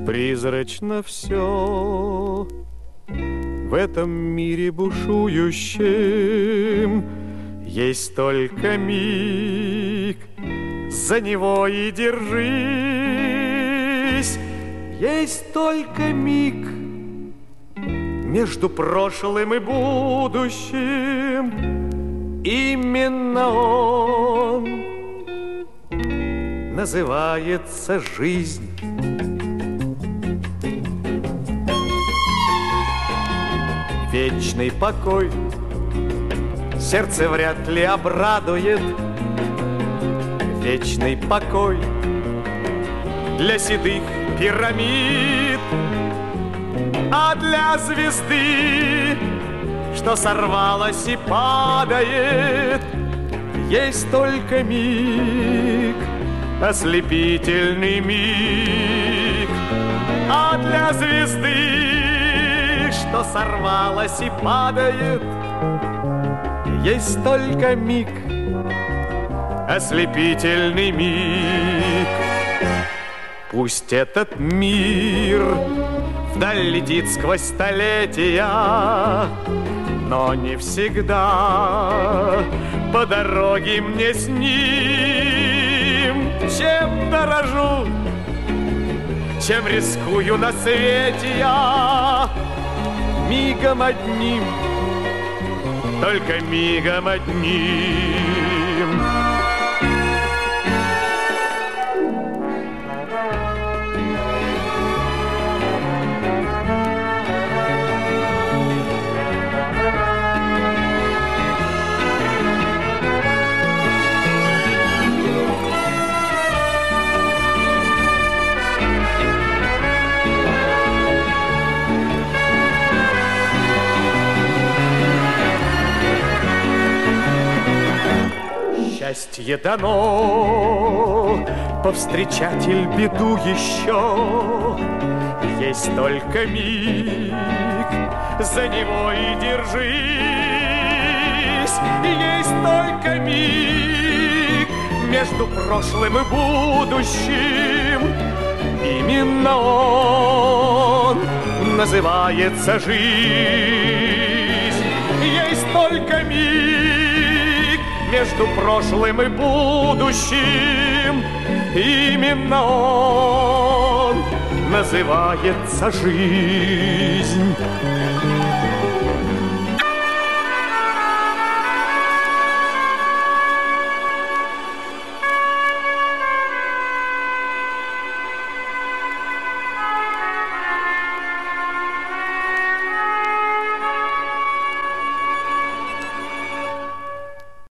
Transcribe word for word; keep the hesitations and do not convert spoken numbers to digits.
Призрачно все в этом мире бушующем. Есть только миг, за него и держись. Есть только миг между прошлым и будущим. Именно он называется жизнь. Вечный покой сердце вряд ли обрадует. Вечный покой для седых пирамид, а для звезды, что сорвалась и падает, есть только миг, ослепительный миг. А для звезды, что сорвалась и падает, есть только миг, ослепительный миг. Пусть этот мир вдаль летит сквозь столетия, но не всегда по дороге мне с ним. Чем дорожу, чем рискую на свете я, мигом одним, только мигом одним. Счастье дано повстречатель беду еще. Есть только миг, за него и держись. Есть только миг между прошлым и будущим. Именно он называется жизнь. Есть только миг между прошлым и будущим. Именно он называется жизнь.